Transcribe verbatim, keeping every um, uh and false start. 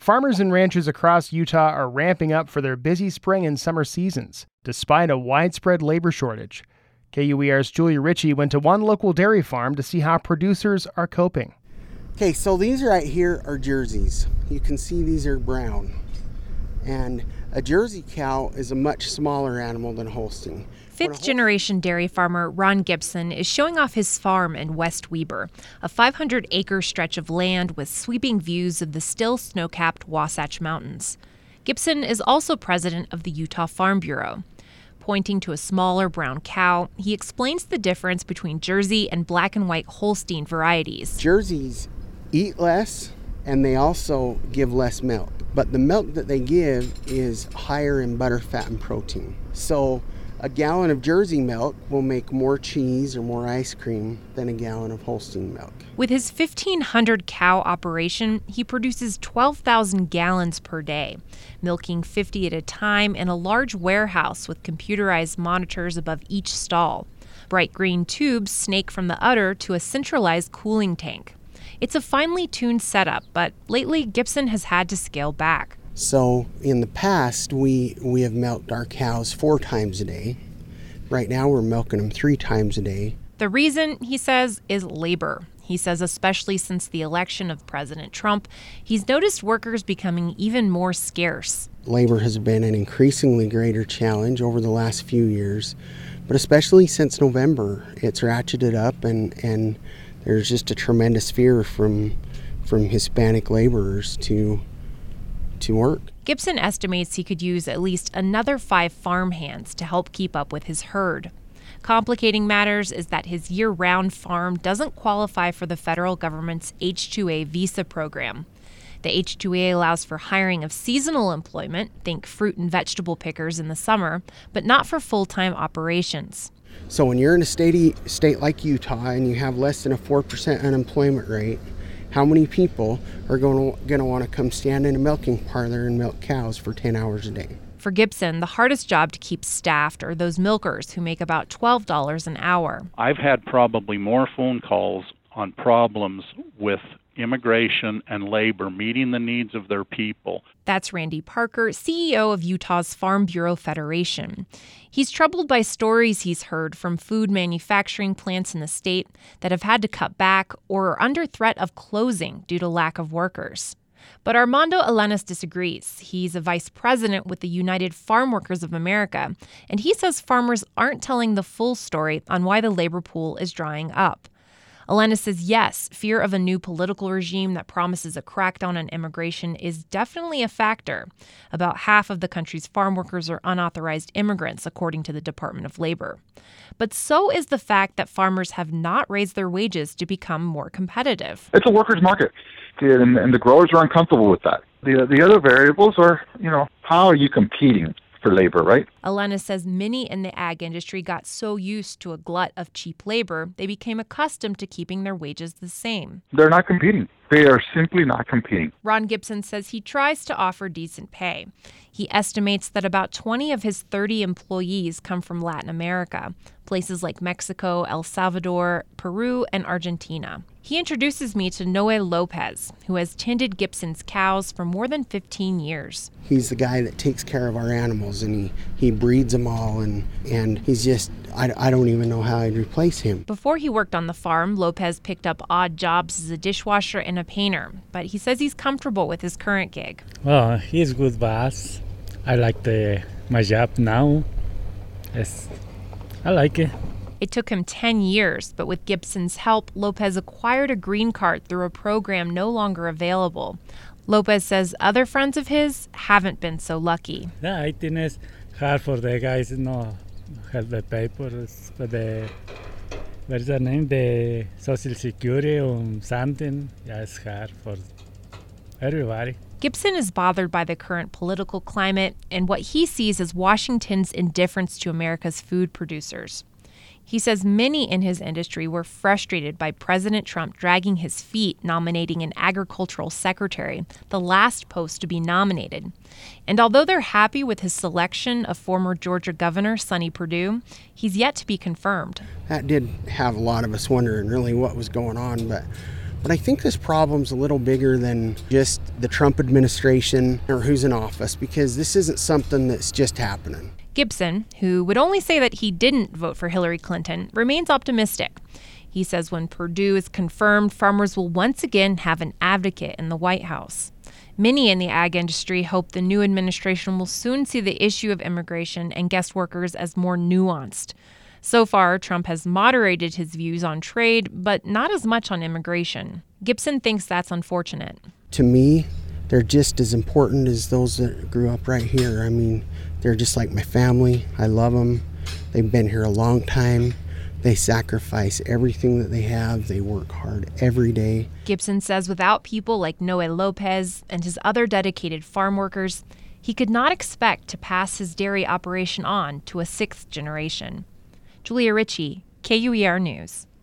Farmers and ranchers across Utah are ramping up for their busy spring and summer seasons, despite a widespread labor shortage. K U E R's Julia Ritchie went to one local dairy farm to see how producers are coping. Okay, so these right here are Jerseys. You can see these are brown. And a Jersey cow is a much smaller animal than a Holstein. Fifth-generation dairy farmer Ron Gibson is showing off his farm in West Weber, a five hundred acre stretch of land with sweeping views of the still snow-capped Wasatch Mountains. Gibson is also president of the Utah Farm Bureau. Pointing to a smaller brown cow, he explains the difference between Jersey and black and white Holstein varieties. Jerseys eat less, and they also give less milk. But the milk that they give is higher in butter, fat, and protein. So a gallon of Jersey milk will make more cheese or more ice cream than a gallon of Holstein milk. With his fifteen hundred cow operation, he produces twelve thousand gallons per day, milking fifty at a time in a large warehouse with computerized monitors above each stall. Bright green tubes snake from the udder to a centralized cooling tank. It's a finely tuned setup, but lately Gibson has had to scale back. So in the past, we, we have milked our cows four times a day. Right now, we're milking them three times a day. The reason, he says, is labor. He says especially since the election of President Trump, he's noticed workers becoming even more scarce. Labor has been an increasingly greater challenge over the last few years, but especially since November, it's ratcheted up, and, and there's just a tremendous fear from, from Hispanic laborers to to work. Gibson estimates he could use at least another five farm hands to help keep up with his herd. Complicating matters is that his year-round farm doesn't qualify for the federal government's H two A visa program. The H two A allows for hiring of seasonal employment, think fruit and vegetable pickers in the summer, but not for full-time operations. So when you're in a state, state like Utah and you have less than a four percent unemployment rate, how many people are going to, going to want to come stand in a milking parlor and milk cows for ten hours a day? For Gibson, the hardest job to keep staffed are those milkers who make about twelve dollars an hour. I've had probably more phone calls on problems with immigration and labor meeting the needs of their people. That's Randy Parker, C E O of Utah's Farm Bureau Federation. He's troubled by stories he's heard from food manufacturing plants in the state that have had to cut back or are under threat of closing due to lack of workers. But Armando Alanis disagrees. He's a vice president with the United Farm Workers of America, and he says farmers aren't telling the full story on why the labor pool is drying up. Alanis says yes, fear of a new political regime that promises a crackdown on immigration is definitely a factor. About half of the country's farm workers are unauthorized immigrants, according to the Department of Labor. But so is the fact that farmers have not raised their wages to become more competitive. It's a workers' market, and, and the growers are uncomfortable with that. The, the other variables are, you know, how are you competing for labor, right? Alanis says many in the ag industry got so used to a glut of cheap labor, they became accustomed to keeping their wages the same. They're not competing. They are simply not competing. Ron Gibson says he tries to offer decent pay. He estimates that about twenty of his thirty employees come from Latin America, places like Mexico, El Salvador, Peru, and Argentina. He introduces me to Noe Lopez, who has tended Gibson's cows for more than fifteen years. He's the guy that takes care of our animals, and he, he breeds them all, and, and he's just, I, I don't even know how I'd replace him. Before he worked on the farm, Lopez picked up odd jobs as a dishwasher and a painter, but he says he's comfortable with his current gig. Well, he's a good boss. I like the my job now. It's, I like it. It took him ten years, but with Gibson's help, Lopez acquired a green card through a program no longer available. Lopez says other friends of his haven't been so lucky. Yeah, I think it's hard for the guys to know have the papers, for the, what is the name, the Social Security or something. Yeah, it's hard for everybody. Gibson is bothered by the current political climate and what he sees as Washington's indifference to America's food producers. He says many in his industry were frustrated by President Trump dragging his feet nominating an agricultural secretary, the last post to be nominated. And although they're happy with his selection of former Georgia Governor Sonny Perdue, he's yet to be confirmed. That did have a lot of us wondering really what was going on, but But I think this problem's a little bigger than just the Trump administration or who's in office, because this isn't something that's just happening. Gibson, who would only say that he didn't vote for Hillary Clinton, remains optimistic. He says when Perdue is confirmed, farmers will once again have an advocate in the White House. Many in the ag industry hope the new administration will soon see the issue of immigration and guest workers as more nuanced. So far, Trump has moderated his views on trade, but not as much on immigration. Gibson thinks that's unfortunate. To me, they're just as important as those that grew up right here. I mean, they're just like my family. I love them. They've been here a long time. They sacrifice everything that they have. They work hard every day. Gibson says without people like Noe Lopez and his other dedicated farm workers, he could not expect to pass his dairy operation on to a sixth generation. Julia Ritchie, K U E R News.